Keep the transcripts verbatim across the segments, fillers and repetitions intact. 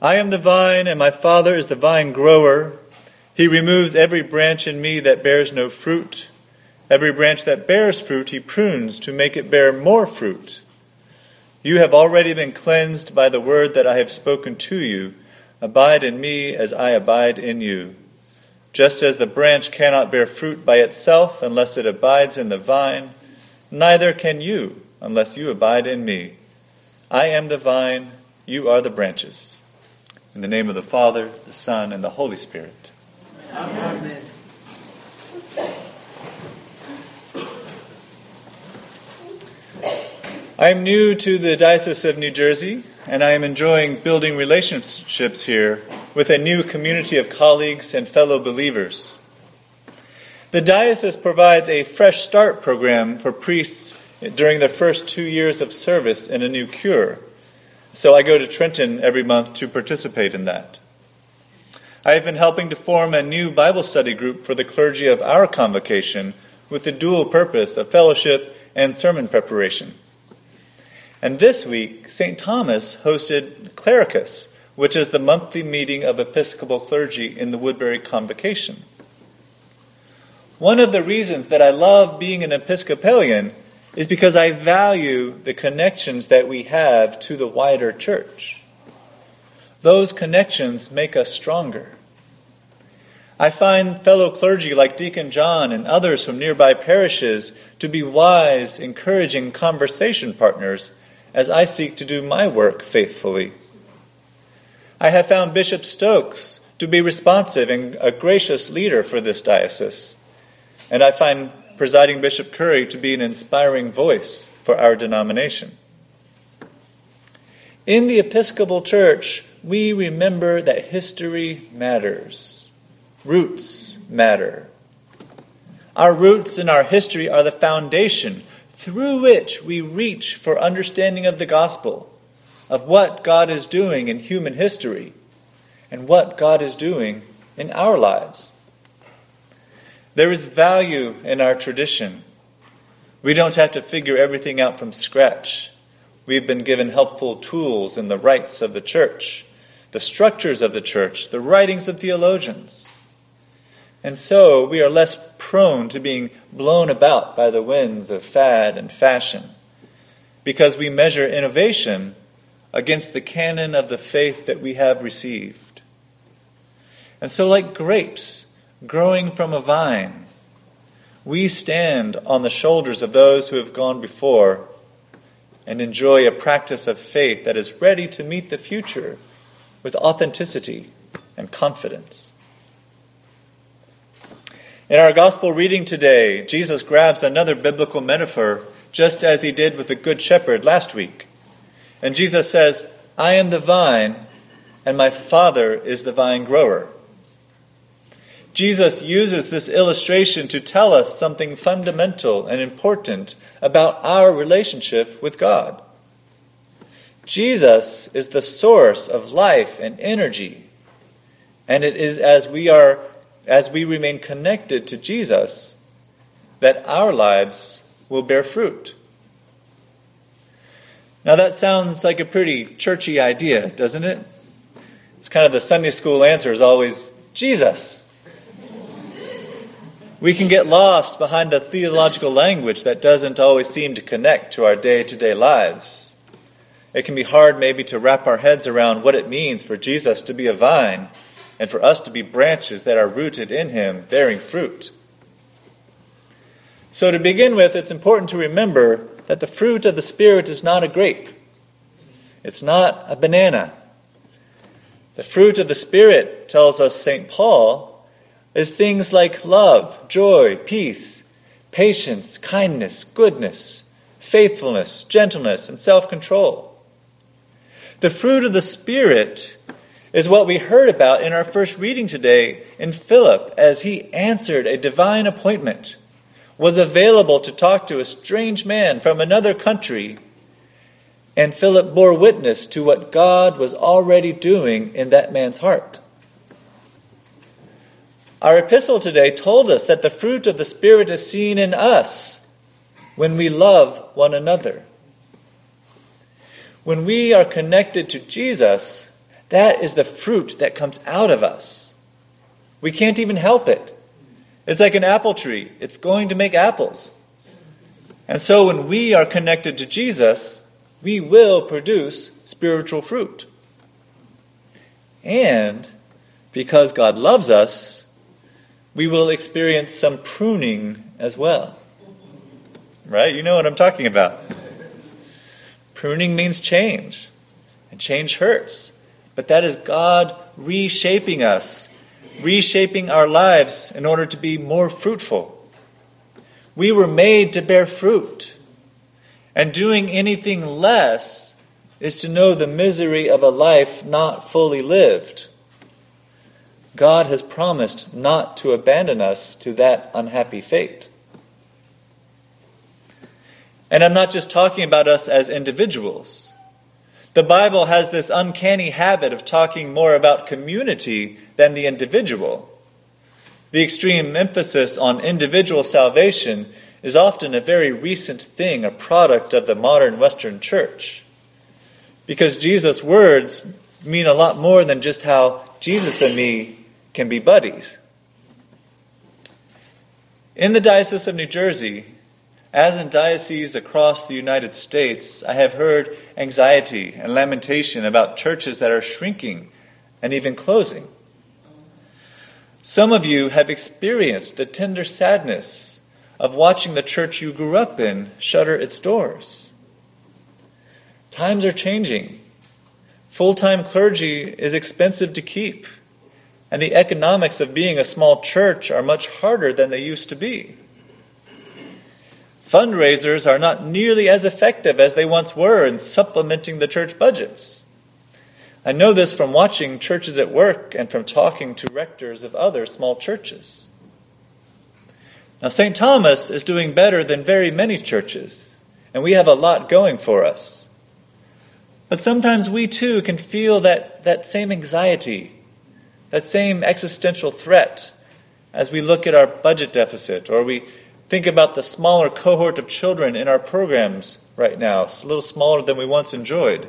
I am the vine, and my Father is the vine grower. He removes every branch in me that bears no fruit. Every branch that bears fruit he prunes to make it bear more fruit. You have already been cleansed by the word that I have spoken to you. Abide in me as I abide in you. Just as the branch cannot bear fruit by itself unless it abides in the vine, neither can you unless you abide in me. I am the vine, you are the branches. In the name of the Father, the Son, and the Holy Spirit. Amen. I am new to the Diocese of New Jersey, and I am enjoying building relationships here with a new community of colleagues and fellow believers. The diocese provides a Fresh Start program for priests during their first two years of service in a new cure. So I go to Trenton every month to participate in that. I have been helping to form a new Bible study group for the clergy of our convocation with the dual purpose of fellowship and sermon preparation. And this week, Saint Thomas hosted Clericus, which is the monthly meeting of Episcopal clergy in the Woodbury Convocation. One of the reasons that I love being an Episcopalian is because I value the connections that we have to the wider church. Those connections make us stronger. I find fellow clergy like Deacon John and others from nearby parishes to be wise, encouraging conversation partners as I seek to do my work faithfully. I have found Bishop Stokes to be responsive and a gracious leader for this diocese, and I find Presiding Bishop Curry to be an inspiring voice for our denomination. In the Episcopal Church, we remember that history matters. Roots matter. Our roots and our history are the foundation through which we reach for understanding of the gospel, of what God is doing in human history, and what God is doing in our lives. There is value in our tradition. We don't have to figure everything out from scratch. We've been given helpful tools in the rites of the church, the structures of the church, the writings of theologians. And so we are less prone to being blown about by the winds of fad and fashion, because we measure innovation against the canon of the faith that we have received. And so like grapes growing from a vine, we stand on the shoulders of those who have gone before and enjoy a practice of faith that is ready to meet the future with authenticity and confidence. In our gospel reading today, Jesus grabs another biblical metaphor just as he did with the Good Shepherd last week. And Jesus says, I am the vine, and my Father is the vine grower. Jesus uses this illustration to tell us something fundamental and important about our relationship with God. Jesus is the source of life and energy, and it is as we are, as we remain connected to Jesus, that our lives will bear fruit. Now that sounds like a pretty churchy idea, doesn't it? It's kind of the Sunday school answer is always Jesus. We can get lost behind the theological language that doesn't always seem to connect to our day-to-day lives. It can be hard maybe to wrap our heads around what it means for Jesus to be a vine and for us to be branches that are rooted in him, bearing fruit. So to begin with, it's important to remember that the fruit of the Spirit is not a grape. It's not a banana. The fruit of the Spirit, tells us Saint Paul, is things like love, joy, peace, patience, kindness, goodness, faithfulness, gentleness, and self-control. The fruit of the Spirit is what we heard about in our first reading today in Philip as he answered a divine appointment, was available to talk to a strange man from another country, and Philip bore witness to what God was already doing in that man's heart. Our epistle today told us that the fruit of the Spirit is seen in us when we love one another. When we are connected to Jesus, That is the fruit that comes out of us. We can't even help it. It's like an apple tree. It's going to make apples. And so when we are connected to Jesus, we will produce spiritual fruit. And because God loves us, we will experience some pruning as well. Right? You know what I'm talking about. Pruning means change. And change hurts. But that is God reshaping us, reshaping our lives in order to be more fruitful. We were made to bear fruit. And doing anything less is to know the misery of a life not fully lived. God has promised not to abandon us to that unhappy fate. And I'm not just talking about us as individuals. The Bible has this uncanny habit of talking more about community than the individual. The extreme emphasis on individual salvation is often a very recent thing, a product of the modern Western church. Because Jesus' words mean a lot more than just how Jesus and me can be buddies. In the Diocese of New Jersey, as in dioceses across the United States, I have heard anxiety and lamentation about churches that are shrinking and even closing. Some of you have experienced the tender sadness of watching the church you grew up in shutter its doors. Times are changing. Full-time clergy is expensive to keep, and the economics of being a small church are much harder than they used to be. Fundraisers are not nearly as effective as they once were in supplementing the church budgets. I know this from watching churches at work and from talking to rectors of other small churches. Now, Saint Thomas is doing better than very many churches, and we have a lot going for us. But sometimes we too can feel that, that same anxiety, that same existential threat as we look at our budget deficit, or we think about the smaller cohort of children in our programs right now. It's a little smaller than we once enjoyed.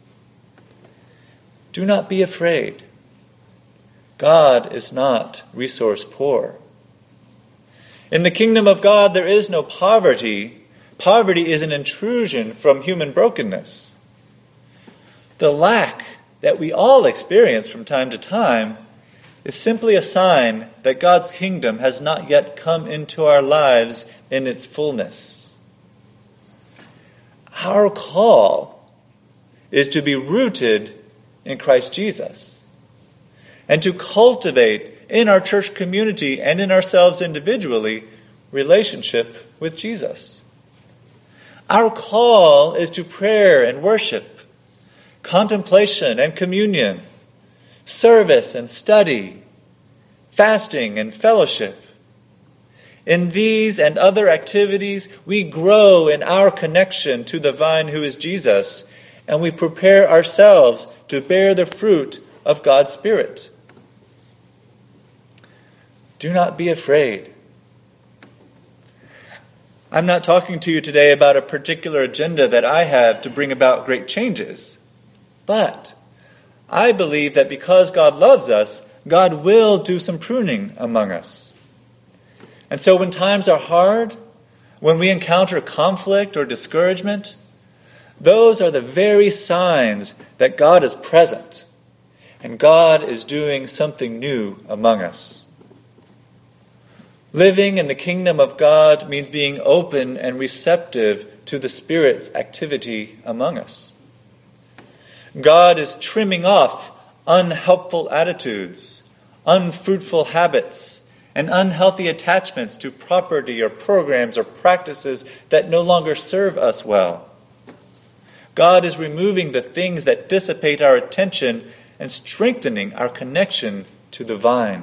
Do not be afraid. God is not resource poor. In the kingdom of God, there is no poverty. Poverty is an intrusion from human brokenness. The lack that we all experience from time to time is simply a sign that God's kingdom has not yet come into our lives in its fullness. Our call is to be rooted in Christ Jesus and to cultivate in our church community and in ourselves individually relationship with Jesus. Our call is to prayer and worship, contemplation and communion, service and study, fasting and fellowship. In these and other activities, we grow in our connection to the vine who is Jesus, and we prepare ourselves to bear the fruit of God's Spirit. Do not be afraid. I'm not talking to you today about a particular agenda that I have to bring about great changes. But I believe that because God loves us, God will do some pruning among us. And so when times are hard, when we encounter conflict or discouragement, those are the very signs that God is present and God is doing something new among us. Living in the kingdom of God means being open and receptive to the Spirit's activity among us. God is trimming off unhelpful attitudes, unfruitful habits, and unhealthy attachments to property or programs or practices that no longer serve us well. God is removing the things that dissipate our attention and strengthening our connection to the vine.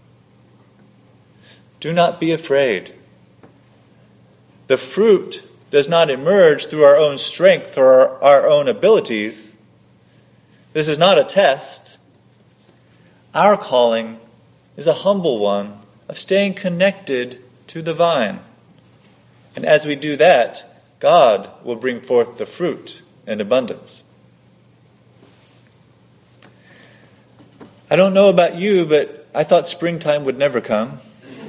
Do not be afraid. The fruit does not emerge through our own strength or our, our own abilities. This is not a test. Our calling is a humble one of staying connected to the vine. And as we do that, God will bring forth the fruit in abundance. I don't know about you, but I thought springtime would never come.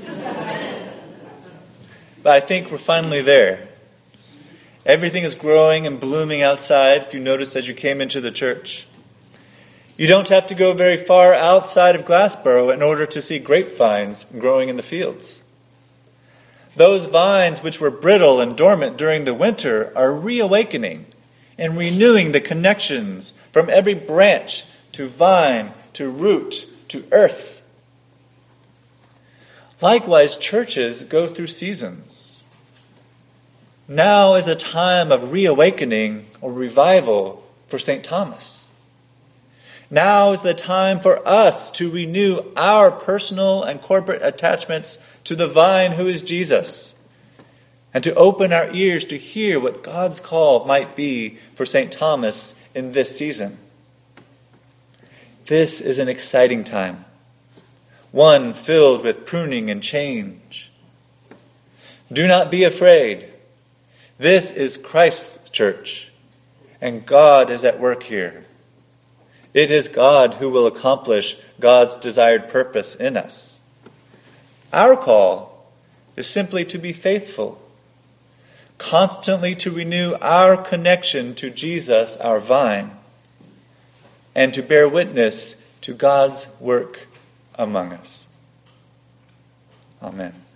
But I think we're finally there. Everything is growing and blooming outside, if you noticed as you came into the church. You don't have to go very far outside of Glassboro in order to see grapevines growing in the fields. Those vines which were brittle and dormant during the winter are reawakening and renewing the connections from every branch to vine, to root, to earth. Likewise, churches go through seasons. Now is a time of reawakening or revival for Saint Thomas. Now is the time for us to renew our personal and corporate attachments to the vine who is Jesus, and to open our ears to hear what God's call might be for Saint Thomas in this season. This is an exciting time, one filled with pruning and change. Do not be afraid. This is Christ's church, and God is at work here. It is God who will accomplish God's desired purpose in us. Our call is simply to be faithful, constantly to renew our connection to Jesus, our vine, and to bear witness to God's work among us. Amen.